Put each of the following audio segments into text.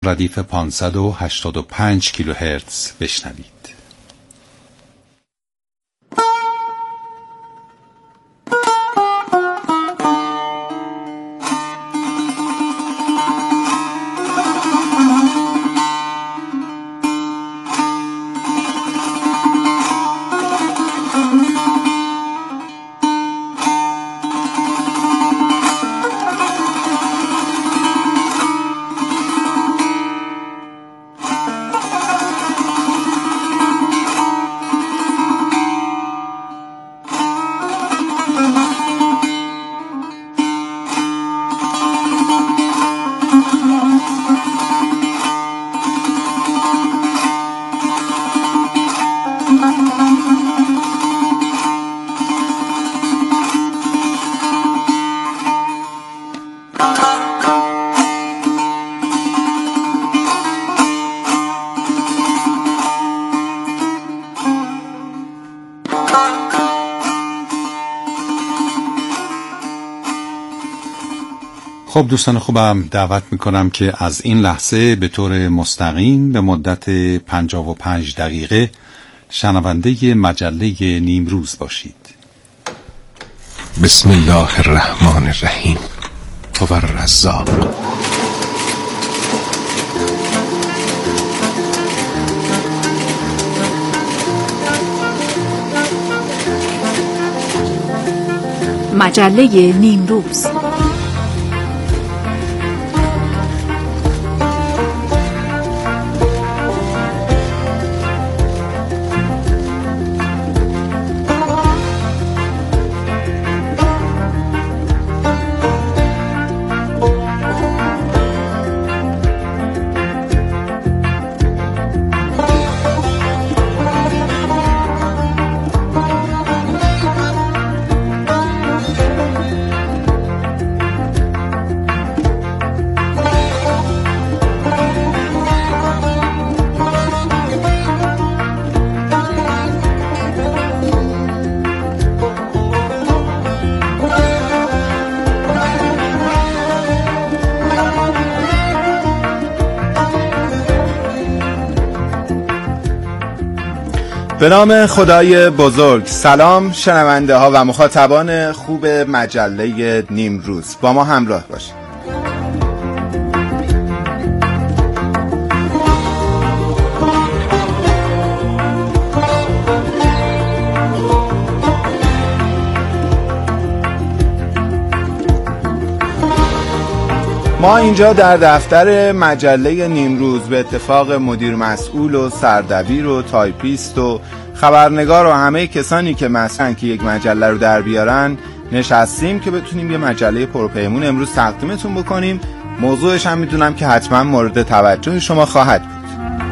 ردیف 585 کیلوهرتز بشنوید. خب دوستان خوبم، دعوت میکنم که از این لحظه به طور مستقیم به مدت 55 دقیقه شنونده مجله نیمروز باشید. بسم الله الرحمن الرحیم. هو الرزاق. مجله نیمروز. به نام خدای بزرگ. سلام شنونده ها و مخاطبان خوب مجله نیمروز، با ما همراه باشید. ما اینجا در دفتر مجله نیمروز به اتفاق مدیر مسئول و سردبیر و تایپیست و خبرنگار و همه کسانی که مثلا که یک مجله رو در بیارن نشستیم که بتونیم یه مجله پرپیمون امروز تقدیمتون بکنیم. موضوعش هم میدونم که حتما مورد توجه شما خواهد بود.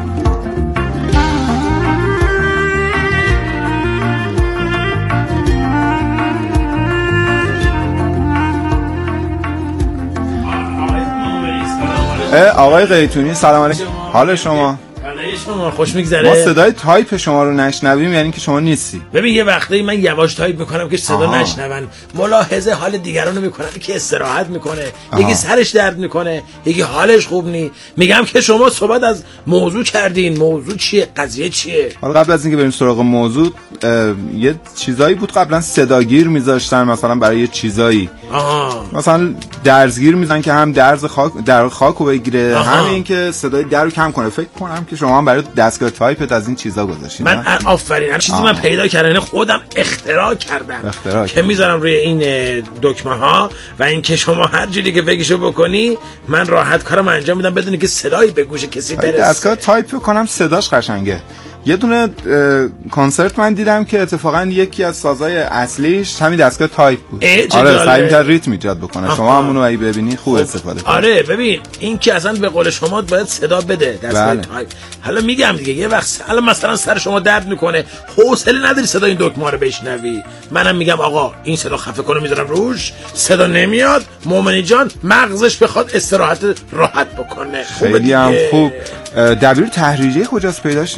آقای قیتونی سلام علیکم. حال شما؟ شما خوش میگذره؟ ما صدای تایپ شما رو نشنویم یعنی که شما نیستی. ببین یه وقتی من یواش تایپ میکنم که صدا نشنون، ملاحظه حال دیگران رو میکنم که استراحت میکنه، یکی سرش درد میکنه، یکی حالش خوب نی. میگم که شما صحبت از موضوع کردین، موضوع چیه؟ قضیه چیه؟ حالا قبل از اینکه بریم سراغ موضوع، یه چیزایی بود قبلا صداگیر میذاشتن مثلا برای یه چیزایی، مثلا درزگیر میذارن که هم درز خاک در خاکو بگیره، همین که صدای درو کم کنه. فکر کنم که شما هم برای دستگاه تایپت از این چیزا گذاشتین. من آفرین، هر چیزی من پیدا کردم خودم اختراع کردم که میذارم روی این دکمه ها و اینکه شما هر جوری که فکرشو بکنی من راحت کارم انجام میدم بدون که صدایی به گوش کسی برسه. دستگاه تایپ کنم صداش قشنگه. یه دونه کنسرت من دیدم که اتفاقا یکی از سازهای اصلیش همین دستگاه تایپ بود. آره سعی کرد ریتم ایجاد بکنه. شما همونو اگه ببینی خوب استفاده کنید. آره ببین این که اصلا به قول شما باید صدا بده دستگاه تایپ. حالا میگم دیگه یه وقت حالا مثلا سر شما درد میکنه، حوصله نداری صدا این دکمه رو بشنوی، منم میگم آقا این صدا خفه کنه میذارم روش، صدا نمیاد، مومنی جان مغزش بخواد استراحت راحت بکنه. خیلی هم خوب. دبیر تحریریه کجاست پیداش نیست؟ منم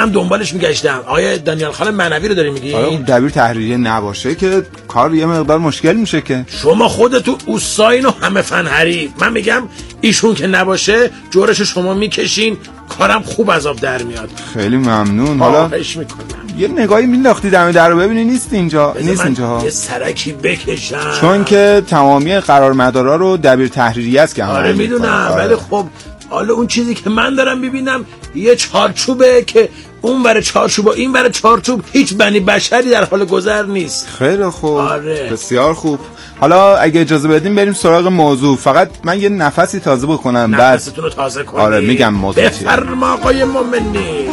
منم دنبالش میگشتم. آقای دانیال خان معنوی رو داری میگی؟ آره دبیر تحریریه نباشه که کار یه مقدار مشکل میشه که. شما خودتو اوساین و همه فن حریف. من میگم ایشون که نباشه جورش شما میکشین، کارم خوب از آب در میاد. خیلی ممنون. حالا یه نگاهی مینداختی دم در رو ببینی نیست اینجا یه سرکی بکشم، چون که تمامی قرارمدارا رو دبیر تحریریه است که آره میدونم. ولی خب حالا اون چیزی که من دارم میبینم یه چارچوبه که اون ور چارچوب و این ور چارچوب هیچ بنی بشری در حال گذر نیست. خیلی خوب. آره. بسیار خوب. حالا اگه اجازه بدیم بریم سراغ موضوع. فقط من یه نفسی تازه بکنم. نفستون رو تازه کنی. آره میگم موضوع بفرما آقای مومنی.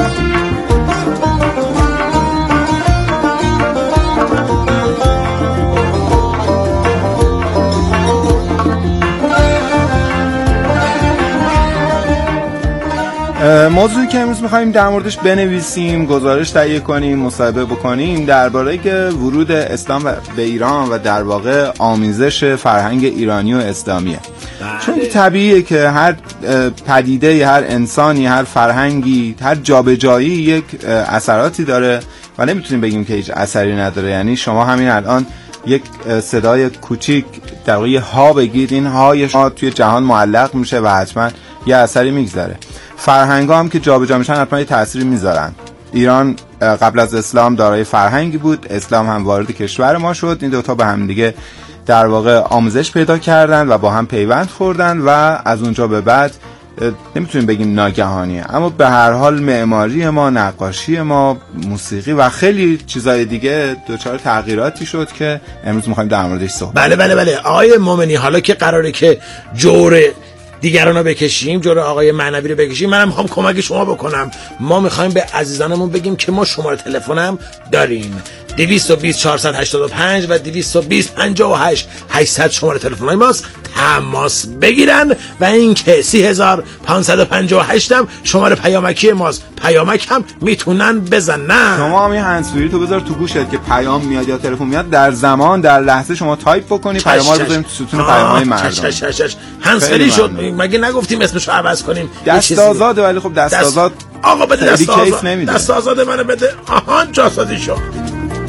موضوعی که امروز می‌خوایم در موردش بنویسیم، گزارش تهیه کنیم، مصاحبه بکنیم درباره ورود اسلام به ایران و در واقع آمیزش فرهنگ ایرانی و اسلامیه. چون طبیعیه که هر پدیده، هر انسانی، هر فرهنگی، هر جابجایی یک اثراتی داره و نمیتونیم بگیم که هیچ اثری نداره. یعنی شما همین الان یک صدای کوچیک در واقع ها بگید، این های شما توی جهان معلق میشه و حتما یه اثری میگذاره. فرهنگ‌ها هم که جابجا میشن حتما یه تأثیری میذارن. ایران قبل از اسلام دارای فرهنگی بود، اسلام هم وارد کشور ما شد، این دوتا به هم دیگه در واقع آموزش پیدا کردن و با هم پیوند خوردن و از اونجا به بعد نمیتونیم بگیم ناگهانیه، اما به هر حال معماری ما، نقاشی ما، موسیقی و خیلی چیزای دیگه دچار تغییراتی شد که امروز می‌خوایم در موردش صحبت. بله آقای مومنی، حالا که قراره که جور دیگرانو بکشیم، جور آقای معنوی رو بکشیم، منم میخوام کمک شما بکنم. ما میخوایم به عزیزانمون بگیم که ما شماره تلفنم داریم 220 485 و 220 58 800 شماره تلفن‌های ماست. تماس بگیرن و اینکه 3558 هم شماره پیامکی ماست. پیامک هم میتونن بزنن. شما همین هندزفری تو بذار تو گوشت که پیام میاد یا تلفن میاد، در زمان در لحظه شما تایپ بکنی، پیام‌ها رو بذاریم تو ستون پیام‌های مردم. هندزفری شد. مگه نگفتیم اسمشو عوض کنیم؟ دست آزاده. ولی خب دست آزاد آقا بده دست آزاد. دست آزاد منو بده. آهان جاسازی شد.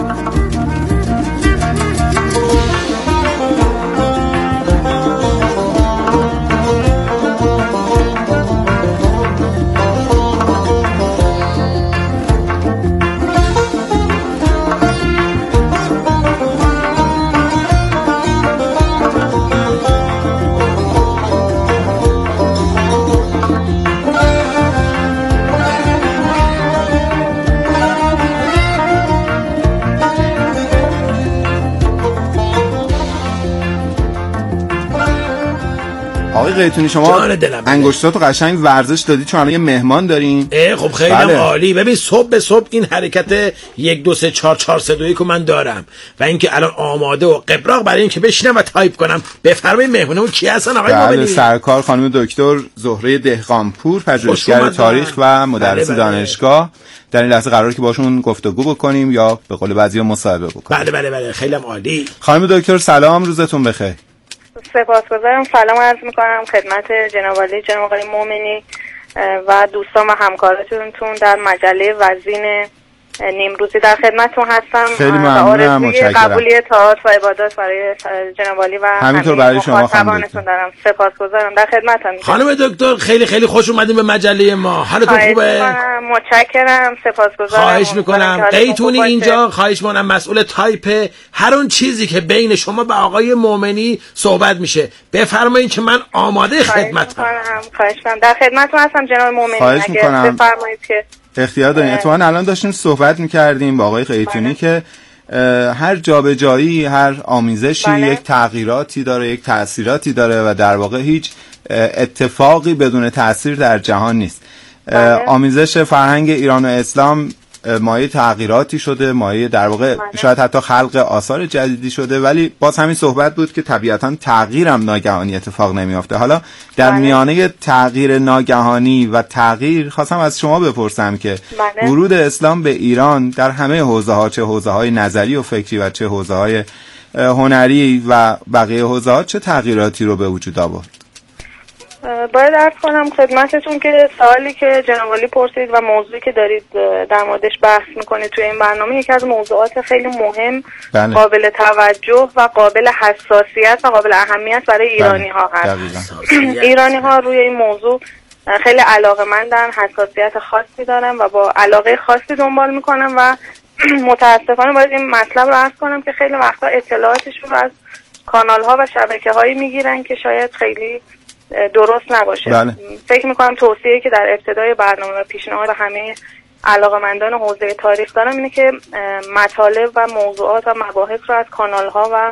آقای قیتونی شما انگشتاتو قشنگ ورزش دادی چون الان یه مهمان دارین. خب خیلی عالی. ببین صبح به صبح این حرکت 1 2 3 4 4 3 2 1 رو من دارم و اینکه الان آماده و قبراق برای اینکه بشینم و تایپ کنم. بفرمایید مهمونمون کی هستن آقای مومنی؟ سرکار خانم دکتر زهره دهقانپور، پژوهشگر تاریخ و مدرس دانشگاه. در این لحظه قراره که باشون گفتگو بکنیم یا به قول بعضیا مصاحبه بکنیم. بله خیلی عالی. خانم دکتر سلام، روزتون بخیر. سپاسگزارم. سلام عرض میکنم خدمت جناب عالی جناب آقای مومنی و دوستان و همکارانتون در مجله وزین نیمروزی. در خدمتتون هستم. خیلی ممنونم. متشکرم. قبولی طاعات و عبادات برای جناب عالی و همینطور برای شما خانم دکتر. دارم. سپاسگزارم. در خدمتم. خانم دکتر خیلی خوش اومدین به مجله ما. حالتون خوبه؟ متشکرم. سپاسگزارم. خواهش میکنم. قیتونی اینجا خواهش میکنم مسئول تایپ هر اون چیزی که بین شما و آقای مومنی صحبت میشه بفرمایید که من آماده خدمتم. خواهش میکنم. در خدمتتون هستم جناب مومنی. اگه بفرمایید که اختیار دارین. اتفاقا الان داشتیم صحبت میکردیم با آقای قیتونی که هر جابجایی، هر آمیزشی یک تغییراتی داره، یک تأثیراتی داره و در واقع هیچ اتفاقی بدون تأثیر در جهان نیست. آمیزش فرهنگ ایران و اسلام مایه تغییراتی شده، مایه در واقع شاید حتی خلق آثار جدیدی شده، ولی باز همین صحبت بود که طبیعتاً تغییرم ناگهانی اتفاق نمیافته. حالا در میانه تغییر ناگهانی و تغییر خواستم از شما بپرسم که ورود اسلام به ایران در همه حوزه‌ها، چه حوزه‌های نظری و فکری و چه حوزه‌های هنری و بقیه حوزه‌ها، چه تغییراتی رو به وجود آورد؟ باید عرض کنم خدمتتون که سوالی که جناب عالی پرسید و موضوعی که دارید در موردش بحث میکنید توی این برنامه یکی از موضوعات خیلی مهم، قابل توجه و قابل حساسیت و قابل اهمیت برای ایرانی ها هست. ایرانی ها روی این موضوع خیلی علاقه‌مندن، حساسیت خاصی دارن و با علاقه خاصی دنبال میکنن و متاسفانه باید این مطلب رو عرض کنم که خیلی وقتا اطلاعاتشون رو از کانال ها و شبکه هایی میگیرن که شاید خیلی درست نباشه. فکر میکنم توصیه‌ای که در ابتدای برنامه و پیشنهاد همه علاقه‌مندان حوزه تاریخ دارم اینه که مطالب و موضوعات و مباحث رو از کانال ها و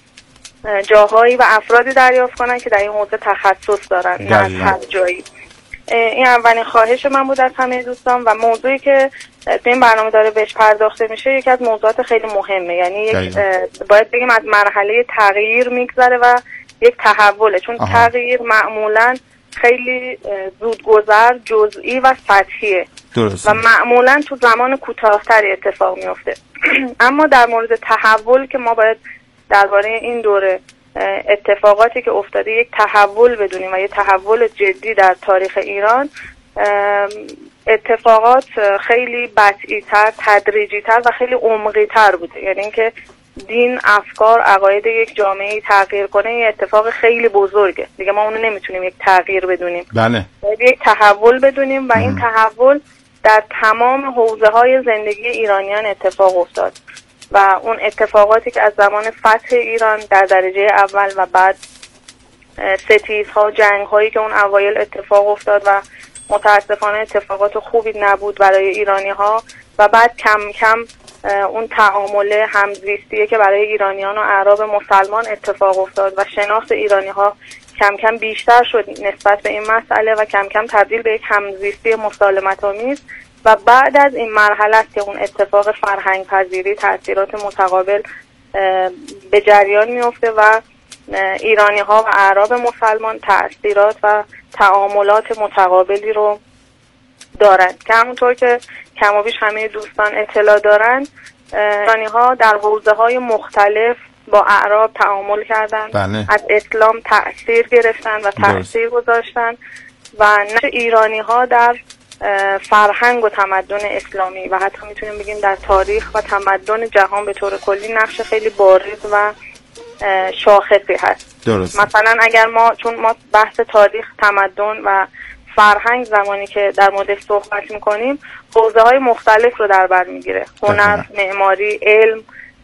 جاهایی و افرادی دریافت کنن که در این حوزه تخصص دارن، نه از هر جایی. این اولین خواهش من بود از همه دوستان. و موضوعی که این برنامه داره بهش پرداخته میشه یکی از موضوعات خیلی مهمه، یعنی باید بگیم از مرحله تغییر میگذره و یک تحوله، چون تغییر معمولا خیلی زودگذر، جزئی و سطحیه و معمولا تو زمان کوتاه‌تری اتفاق میفته. اما در مورد تحول که ما باید درباره این دوره اتفاقاتی که افتاده یک تحول بدونیم و یک تحول جدی در تاریخ ایران، اتفاقات خیلی بطئی‌تر، تدریجی‌تر و خیلی عمقی‌تر بوده. یعنی اینکه دین، افکار، عقاید یک جامعه تغییر کنه یه اتفاق خیلی بزرگه دیگه. ما اونو نمیتونیم یک تغییر بدونیم، باید یک تحول بدونیم و این تحول در تمام حوزه‌های زندگی ایرانیان اتفاق افتاد و اون اتفاقاتی که از زمان فتح ایران در درجه اول و بعد ستیزها، جنگ‌هایی که اون اوایل اتفاق افتاد و متاسفانه اتفاقات خوبی نبود برای ایرانی‌ها و بعد کم کم اون تعامل همزیستیه که برای ایرانیان و اعراب مسلمان اتفاق افتاد و شناخت ایرانی‌ها کم کم بیشتر شد نسبت به این مسئله و کم کم تبدیل به یک همزیستی مسالمت‌آمیز. و بعد از این مرحله است که اون اتفاق فرهنگ پذیری، تأثیرات متقابل به جریان میفته و ایرانی ها و اعراب مسلمان تأثیرات و تعاملات متقابلی رو دارن که همونطور که کم و بیش همه دوستان اطلاع دارن، ایرانی ها در حوزه های مختلف با اعراب تعامل کردن، از اسلام تأثیر گرفتن و تأثیر گذاشتن و نقش ایرانی ها در فرهنگ و تمدن اسلامی و حتی میتونیم بگیم در تاریخ و تمدن جهان به طور کلی نقش خیلی بارز و شاخصی هست. درست. مثلا اگر چون ما بحث تاریخ، تمدن و فرهنگ زمانی که در موردش صحبت میکنیم حوزه های مختلف رو در بر میگیره، هنر، معماری، علم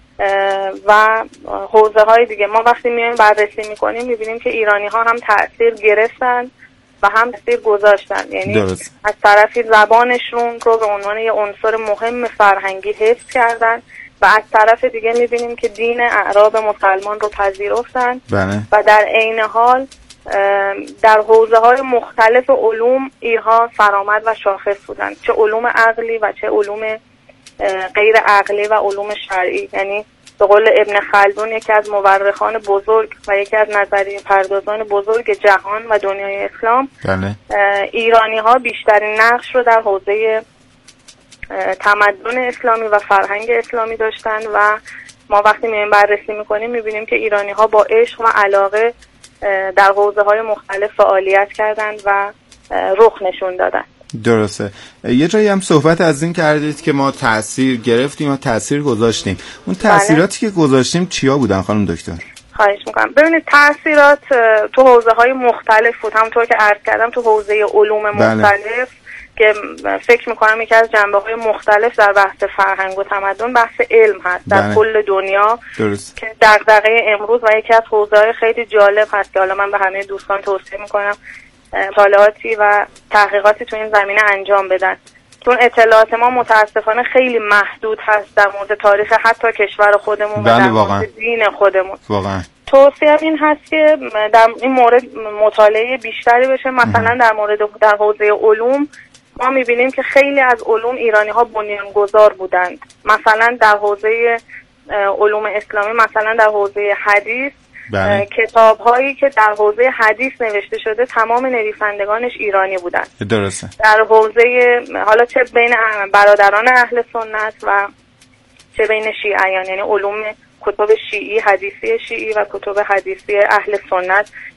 و حوزه های دیگه. ما وقتی میایم بررسی میکنیم میبینیم که ایرانی ها هم تأثیر گرفتن و هم تأثیر گذاشتن، یعنی از طرفی زبانشون رو به عنوان یه عنصر مهم فرهنگی حفظ کردن و از طرف دیگه میبینیم که دین اعراب مسلمان رو پذیرفتن و در عین حال در حوزه های مختلف علوم اینها فرآمد و شاخص بودن، چه علوم عقلی و چه علوم غیر عقلی و علوم شرعی. یعنی به قول ابن خلدون، یکی از مورخان بزرگ و یکی از نظریه پردازان بزرگ جهان و دنیای اسلام، ایرانی ها بیشترین نقش رو در حوزه تمدن اسلامی و فرهنگ اسلامی داشتن و ما وقتی میایم بررسی میکنیم میبینیم که ایرانی ها با عشق و علاقه در حوزه های مختلف فعالیت کردند و رخ نشون دادن. درسته. یه جایی هم صحبت از این کردید که ما تأثیر گرفتیم و تأثیر گذاشتیم. اون تأثیراتی که گذاشتیم چیا بودن خانم دکتر؟ خواهش میکنم. ببینید تأثیرات تو حوزه های مختلف بود، همونطور که عرض کردم تو حوزه علوم مختلف که فکر میکنم یکی از جنبه‌های مختلف در بحث فرهنگ و تمدن بحث علم هست در کل دنیا. درست. که دغدغه امروز و یکی از حوزه‌های خیلی جالب هست که حالا من به همه دوستان توصیه میکنم مطالعاتی و تحقیقاتی تو این زمینه انجام بدن، چون اطلاعات ما متاسفانه خیلی محدود هست در مورد تاریخ حتی کشور خودمون و در مورد دین خودمون. واقعا توصیه این هست که در این مورد مطالعه بیشتری بشه. مثلا در حوزه علوم ما میبینیم که خیلی از علوم ایرانی ها بنیانگذار بودند. مثلا در حوزه علوم اسلامی، مثلا در حوزه حدیث، کتاب هایی که در حوزه حدیث نوشته شده تمام نویسندگانش ایرانی بودند. درسته. در حوزه حالا چه بین برادران اهل سنت و چه بین شیعیان، یعنی علوم کتب شیعی، حدیثی شیعی و کتب حدیثی اهل سنت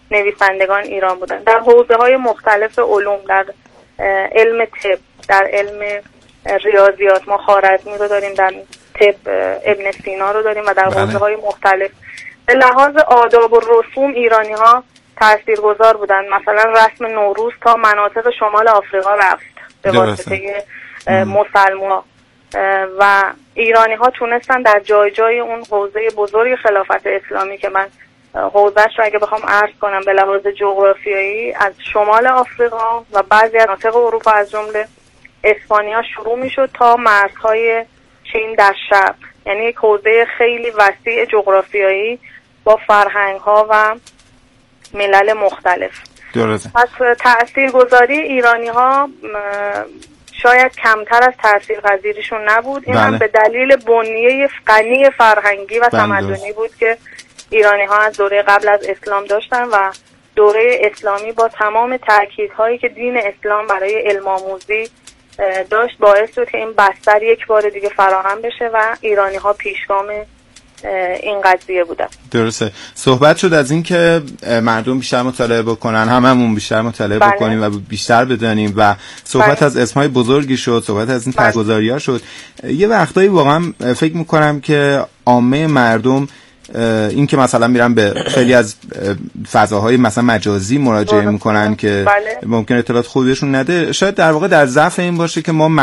نویسندگان ایران بودن در حوزه‌های مختلف علوم، در علم طب، در علم ریاضیات ما خوارزمی رو داریم، در طب ابن سینا رو داریم و در حوزه‌های مختلف. به لحاظ آداب و رسوم ایرانی‌ها تاثیرگذار بودن. مثلا رسم نوروز تا مناطق شمال آفریقا رفت به واسطه مسلمان‌ها و ایرانی‌ها تونستن در جای جای اون حوزه بزرگ خلافت اسلامی که من حوزه‌اش رو اگه بخوام عرض کنم به لحاظ جغرافیایی از شمال آفریقا و بعضی از مناطق اروپا از جمله اسپانیا شروع می‌شد تا مرزهای چین در شرق، یعنی یک حوزه خیلی وسیع جغرافیایی با فرهنگ‌ها و ملل مختلف. درسته. پس تاثیرگذاری ایرانی‌ها شاید کمتر از تاثیرپذیریشون نبود. این هم به دلیل بنیه غنی فرهنگی و تمدنی بود که ایرانی‌ها از دوره قبل از اسلام داشتن و دوره اسلامی با تمام تأکیدهایی که دین اسلام برای علم آموزی داشت باعث شد که این بستر یک بار دیگه فراهم بشه و ایرانی‌ها پیشگام این قضیه بودن. درسته. صحبت شد از این که مردم بیشتر مطالعه بکنن، هممون بیشتر مطالعه بکنیم و بیشتر بدانیم و صحبت از اسمای بزرگی شد، صحبت از این تاثیرگذاری‌ها شد. یه وقتایی واقعا فکر می‌کنم که عامه مردم این که مثلا میرن به خیلی از فضاهای مثلا مجازی مراجعه میکنن که ممکن اطلاعات خوبی بهشون نده، شاید در واقع در ضعف این باشه که ما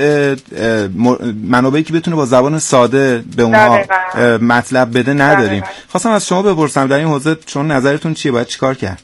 منابعی که بتونه با زبان ساده به اونها مطلب بده نداریم. خواستم از شما بپرسم در این حوزه چون نظرتون چیه، باید چیکار کرد؟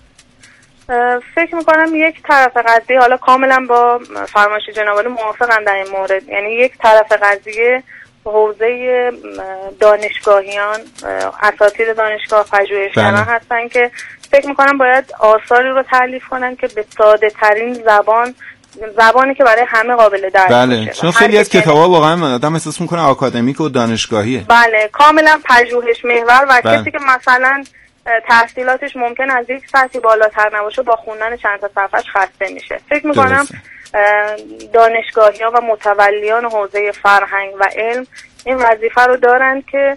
فکر میکنم یک طرف قضیه، حالا کاملا با فرمایش جناب عالی موافقم در این مورد، یعنی یک طرف قضیه حوزه دانشگاهیان، اساتید دانشگاه، پژوهشگران هستن که فکر میکنم باید آثاری رو تألیف کنن که به ساده ترین زبانی که برای همه قابل درک باشه. چون خیلی از کتابا واقعا آدم احساس میکنه آکادمیک و دانشگاهیه. بله، کاملا پژوهش محور و کسی که مثلا تحصیلاتش ممکن از یک سطحی بالاتر نباشه با خوندن چند تا صفحه‌اش خسته میشه. فکر میکنم دانشگاهیان و متولیان حوزه فرهنگ و علم این وظیفه رو دارن که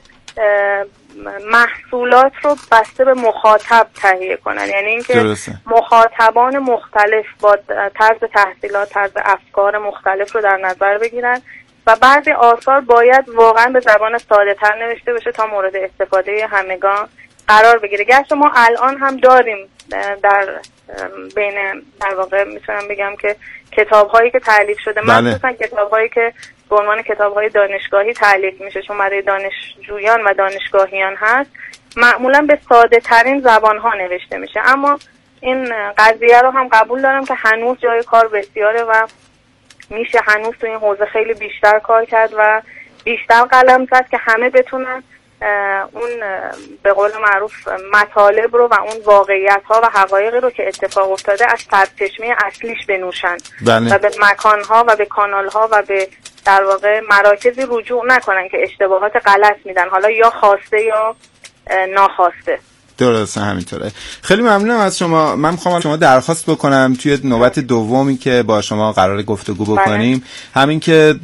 محصولات رو بسته به مخاطب تهیه کنن، یعنی اینکه مخاطبان مختلف با طرز تحصیلات، طرز افکار مختلف رو در نظر بگیرن و بعضی آثار باید واقعا به زبان ساده تر نوشته بشه تا مورد استفاده همگان قرار بگیره. گرچه ما الان هم داریم در بین در واقع میتونم بگم که کتاب‌هایی که تألیف شده، مخصوصا کتاب‌هایی که به عنوان کتاب‌های دانشگاهی تألیف میشه چون برای دانشجویان و دانشگاهیان هست، معمولا به ساده ترین زبان‌ها نوشته میشه. اما این قضیه رو هم قبول دارم که هنوز جای کار بسیاره و میشه هنوز تو این حوزه خیلی بیشتر کار کرد و بیشتر قلم زد که همه بتونن اون به قول معروف مطالب رو و اون واقعیت‌ها و حقایقی رو که اتفاق افتاده از سرچشمه اصلیش بنوشن و به مکان‌ها و به کانال‌ها و به در واقع مراکزی رجوع نکنن که اشتباهات غلط میدن، حالا یا خواسته یا ناخواسته. درسته، همینطوره. خیلی ممنونم از شما. من میخوام شما درخواست بکنم توی نوبت دومی که با شما قراره گفتگو بکنیم، همین که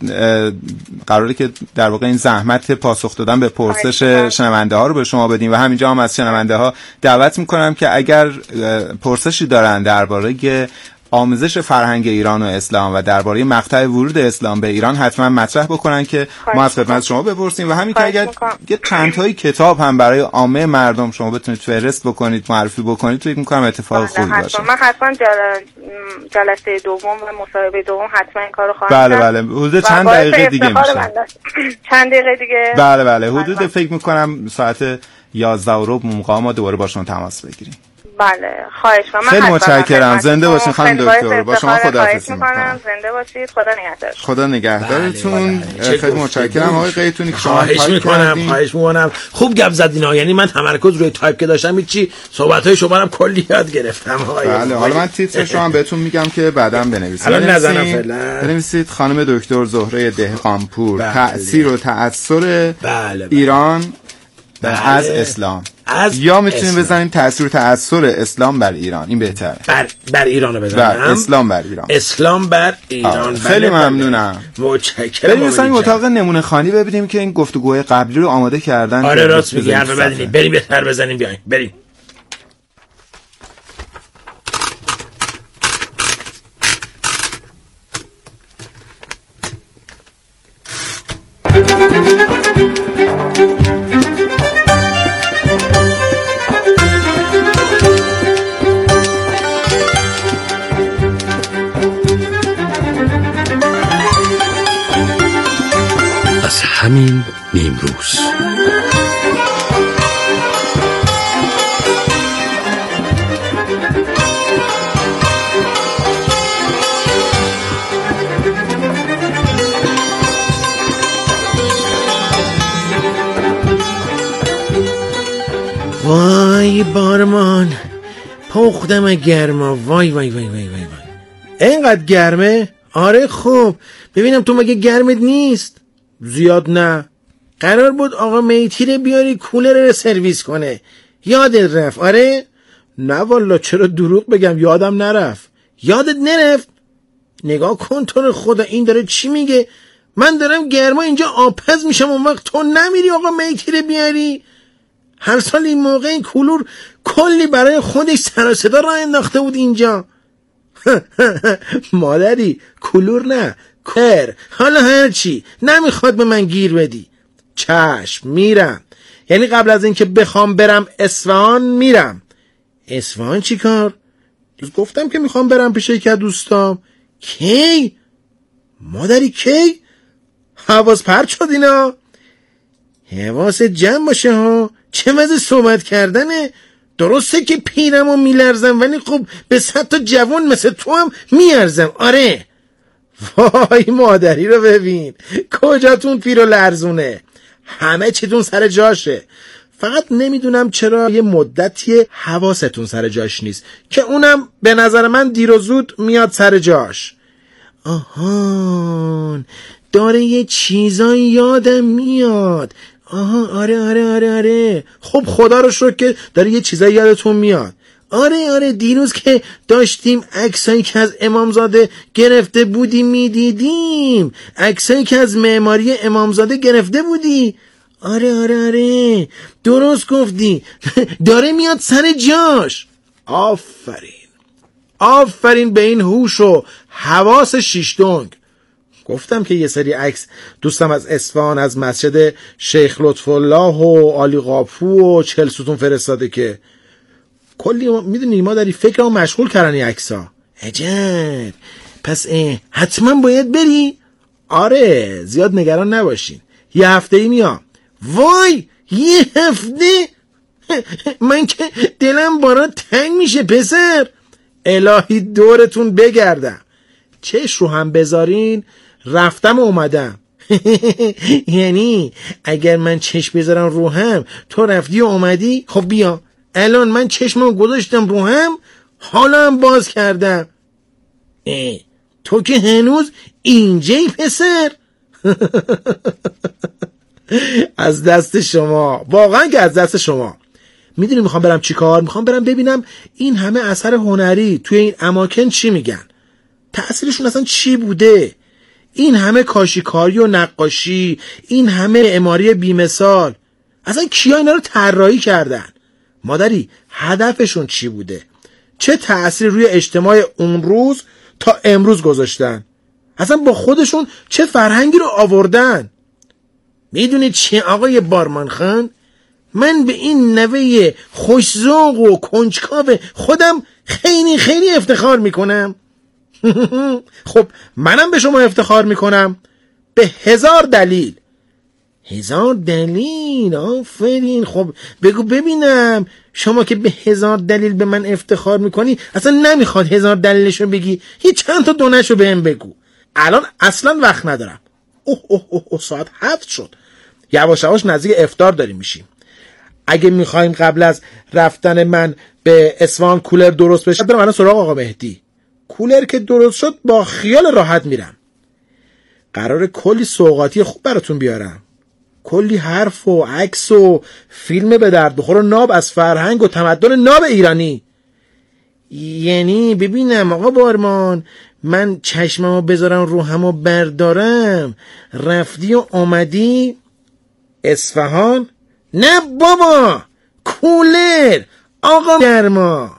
قراره که در واقع این زحمت پاسخ دادن به پرسش شنونده ها رو به شما بدیم و همینجا هم از شنونده ها دعوت میکنم که اگر پرسشی دارن درباره آموزش فرهنگ ایران و اسلام و درباره مقطع ورود اسلام به ایران حتما مطرح بکنن که ما از خدمت شما بپرسیم و همین که اگر یه چند تایی کتاب هم برای عامه مردم شما بتونید فهرست بکنید، معرفی بکنید، فکر می‌کنم اتفاق خوبی باشه. من حتما جلسه دوم و مصاحبه دوم حتما این کارو خواهم کرد. بله حدود چند دقیقه دیگه میشه. چند دقیقه دیگه. بله حدود فکر می‌کنم ساعت 11:15 موقع ما دوباره با شما تماس بگیریم. بله، خواهش می‌کنم. خیلی متشکرم. زنده باشید خانم دکتر. با شما خداحافظی می‌کنم. زنده باشید. خدا نگهدار. خدا نگهدارتون. خیلی متشکرم آقای قیتونی که شما خواهش می‌کنم. خوب گپ زدین. یعنی من تمرکز روی تایپ که داشتم هیچی، صحبت‌های شما رو کلی یاد گرفتم. بله، حالا من تیترش رو هم بهتون میگم که بعداً بنویسید. الان نزنم فعلا. بنویسید خانم دکتر زهره دهقانپور، تأثیر و تأثیر ایران از اسلام. یا میتونیم بزنیم تأثیر و تأثیر اسلام بر ایران، این بهتره. بر ایران رو بزنیم. اسلام بر ایران. اسلام بر ایران. خیلی ممنونم. متشکرم. بریم مثلا این اتاق نمونه خوانی ببینیم که این گفتگوهای قبلی رو آماده کردن. آره راست میگی. بریم بهتر بزنیم بیاین. بریم. از همین نیمروز. وای بارمان، پختم گرما. وای وای وای وای وای وای، اینقدر گرمه؟ آره خب ببینم تو مگه گرمت نیست؟ زیاد نه. قرار بود آقا میتی رو بیاری کولر رو سرویس کنه، یادت رفت؟ آره؟ نه والا چرا دروغ بگم، یادم نرفت. یادت نرفت؟ نگاه کن تو رو خدا، این داره چی میگه؟ من دارم گرما اینجا آبپز میشم، اون وقت تو نمیری آقا میتی رو بیاری؟ هر سال این موقع این کولور کلی برای خودش سر و صدا راه انداخته بود اینجا. مادری کولور نه کر، حالا هرچی نمیخواد به من گیر بدی. چشم میرم، یعنی قبل از اینکه بخوام برم اصفهان میرم. اصفهان چی کار؟ گفتم که میخوام برم پیش یکی از دوستام. کی؟ مادری کی؟ حواس پرت شد اینا. حواس جمع باشه ها، چه مزه صحبت کردنه. درسته که پیرم و میلرزم، ولی خب به 100 تا جوان مثل تو هم میارزم. آره. وای مادری رو ببین، کجاتون پیر و لرزونه، همه چیتون سر جاشه. فقط نمیدونم چرا یه مدتی حواستون سر جاش نیست، که اونم به نظر من دیر و زود میاد سر جاش. آهان داره یه چیزایی یادم میاد. آها آره. خب خدا رو شکر که داره یه چیزایی یادتون میاد. آره دیروز که داشتیم عکسایی که از امامزاده گرفته بودی میدیدیم، عکسایی که از معماری امامزاده گرفته بودی. آره درست گفتی. داره میاد سر جاش. آفرین به این هوش و حواس شیشتونگ. گفتم که یه سری عکس دوستم از اصفهان از مسجد شیخ لطفالله و علی قاپو و 40 ستون فرستاده که کلی میدونی ما داری فکرمو مشغول کردن این عکس‌ها. عجب. پس حتما باید بری؟ آره زیاد نگران نباشین، یه هفته‌ای میام. وای یه هفته؟ من که دلم برات تنگ میشه پسر. الهی دورتون بگردم. چش رو هم بذارین رفتم و اومدم. یعنی اگر من چشم بذارم رو هم تو رفتی و اومدی؟ خب بیا الان من چشمم گذاشتم رو هم، حالا هم باز کردم. تو که هنوز اینجایی پسر. از دست شما، واقعا که از دست شما. میدونی میخوام برم چی کار؟ میخوام برم ببینم این همه اثر هنری توی این اماکن چی میگن، تأثیرشون اصلا چی بوده. این همه کاشیکاری و نقاشی، این همه معماری بی‌مثال، اصلا کیا اینا رو طراحی کردن؟ مادری هدفشون چی بوده؟ چه تأثیری روی اجتماع اون روز تا امروز گذاشتن؟ اصلا با خودشون چه فرهنگی رو آوردن؟ میدونید چه آقای بارمان خان؟ من به این نوه خوش‌ذوق و کنجکاو خودم خیلی افتخار میکنم. خب منم به شما افتخار میکنم به 1000 دلیل. 1000 دلیل؟ آفرین. خب بگو ببینم، شما که به 1000 دلیل به من افتخار میکنی اصلا نمیخواد 1000 دلیلشو بگی، یه چند تا دونهشو بهم بگو. الان اصلا وقت ندارم. اوه ساعت 7 شد، یواش یواش نزدیک افطار داریم میشیم. اگه میخوایم قبل از رفتن من به اصفهان کولر درست بشه، برم الان سراغ آقا مهدی. کولر که درست شد با خیال راحت میرم. قراره کلی سوغاتی خوب براتون بیارم، کلی حرف و عکس و فیلم به درد بخور و ناب از فرهنگ و تمدن ناب ایرانی. یعنی ببینم آقا بارمان، من چشممو بذارم رو همو بردارم رفتی و آمدی اصفهان؟ نه بابا، کولر آقا گرما.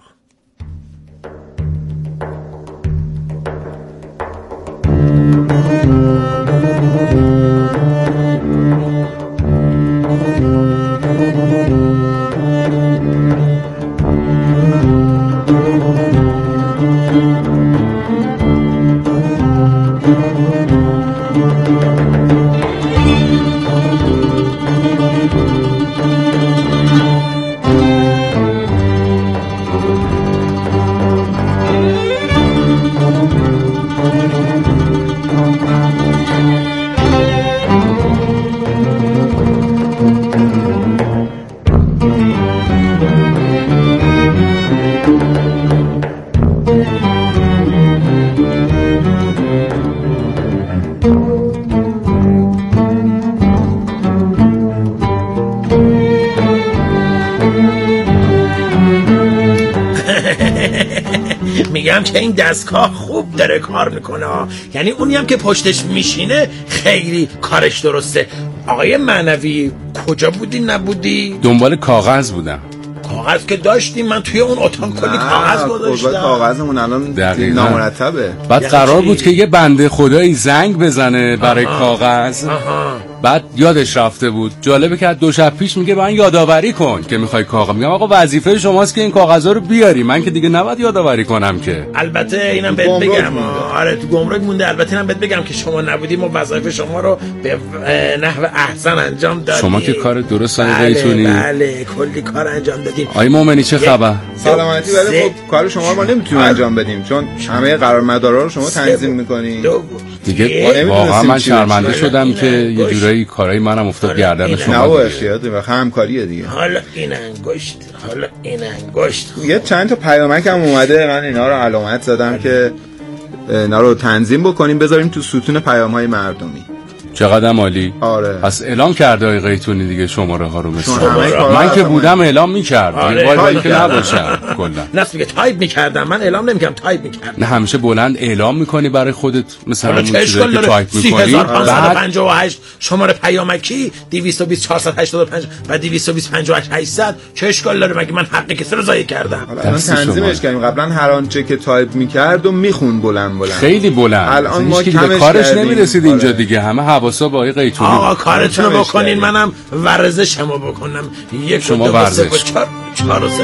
میگم که این دستگاه خوب داره کار میکنه، یعنی اونی هم که پشتش میشینه خیلی کارش درسته. آقای معنوی کجا بودی نبودی؟ دنبال کاغذ بودم. کاغذ که داشتیم، من توی اون اتاق کلی کاغذ گذاشتم. کاغذمون الان نامرتبه. بعد قرار بود که یه بنده خدایی زنگ بزنه برای کاغذ. بعد یادش رفته بود. جالبه که 2 شب پیش میگه من یادآوری کن که میخوای کاغذ. میگم آقا وظیفه شماست که این کاغذا رو بیاری، من که دیگه نباید یادآوری کنم که. البته اینم بهت بگم، آره تو گمرک مونده. البته اینم بهت بگم که شما نبودی، ما وظایف شما رو به نحو احسن انجام دادیم. شما که کار درست انجام بله کلی کار انجام دادیم. آی مومنی چه خبر؟ سلامتی. ولی خب کار شما رو ما نمیتونیم انجام بدیم چون همه قرارمدارا رو شما تنظیم می‌کنی. دیگه واقعا من شرمنده شدم که یه جورایی کارهای منم افتاد گردن شما. نه احتیاط و همکاریه دیگه. حالا این انگشت یه چند تا پیامک هم اومده، من اینا رو علامت زدم که اینا رو تنظیم بکنیم بذاریم تو ستون پیام‌های مردمی. چقدر عالی. آره. پس اعلام کرده آقای قیتونی دیگه شماره ها رو من که بودم اعلام می‌کرد. وای که نباشم کلا. نه میگه تایپ می‌کردم، من اعلام نمی‌کردم، تایپ می‌کردم. نه همیشه بلند اعلام می‌کنی برای خودت، مثلا اون چیزی که تایپ می‌کنی. 3558 شماره پیامکی 220 485 و 220 58 800. چه اشکال داره؟ مگه من حق کسی رو ضایع کردم؟ الان تنظیمش کردیم. قبلا هر آنچه که تایپ می‌کرد و می‌خوند بلند خیلی بلند. الان ما که به کارش نمی‌رسید اینجا دیگه. همه حواسا با آقای قیتونی. آقا کارتون رو بکنین، منم ورزشمو بکنم. 1 شما 2 3 4 و 3.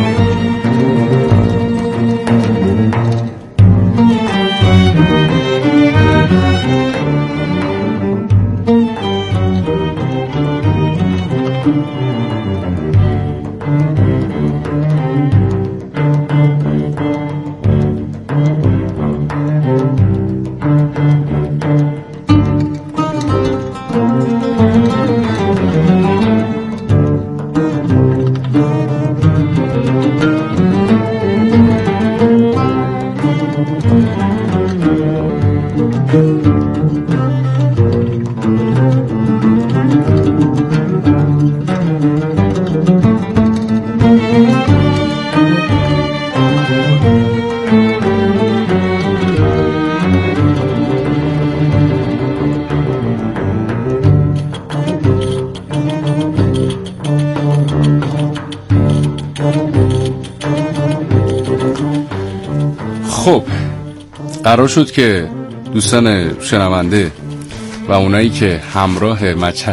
خب قرار شد که دوستان شنونده و اونایی که همراه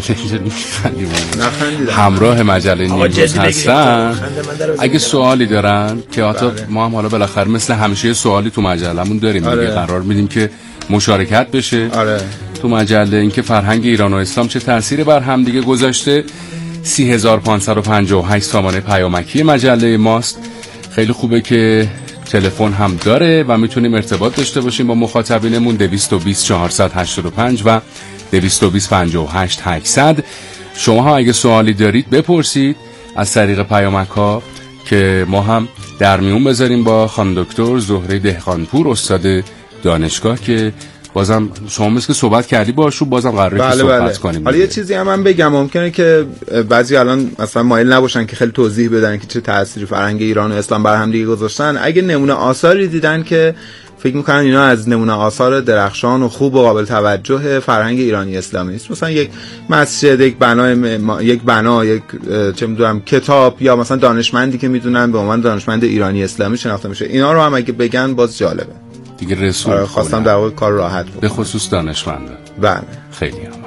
مجله نیمروز هستن اگه سوالی دارن که حتی ما هم حالا بالاخره مثل همیشه سوالی تو مجلهمون داریم دیگه، قرار میدیم که مشارکت بشه تو مجله، اینکه فرهنگ ایران و اسلام چه تأثیری بر هم دیگه گذاشته. 3558 تومانه پیامکی مجله ماست. خیلی خوبه که تلفن هم داره و میتونیم ارتباط داشته باشیم با مخاطبینمون. 220 485 و 220 58 800. شما ها اگه سوالی دارید بپرسید از طریق پیامک ها که ما هم در میون بذاریم با خانم دکتر زهره دهقانپور استاد دانشگاه که بازم شما مثل که صحبت کردی باشو، بازم قراره که صحبت کنیم. حالا یه چیزی هم من بگم، ممکنه که بعضی الان مثلا مایل نباشن که خیلی توضیح بدن که چه تأثیری فرهنگ ایران و اسلام بر هم دیگه گذاشتن. اگه نمونه آثاری دیدن که فکر میکنن اینا از نمونه آثار درخشان و خوب و قابل توجه فرهنگ ایرانی اسلامی است، مثلا یک مسجد، یک بنا، یک چه میدونم کتاب، یا مثلا دانشمندی که میدونن به عنوان دانشمند ایرانی اسلامی شناخته میشه، اینا رو هم اگه بگن باز جالبه دیگه. رسول خواستم در واقع کار راحت بود به خصوص دانشمنده. بله خیلی هم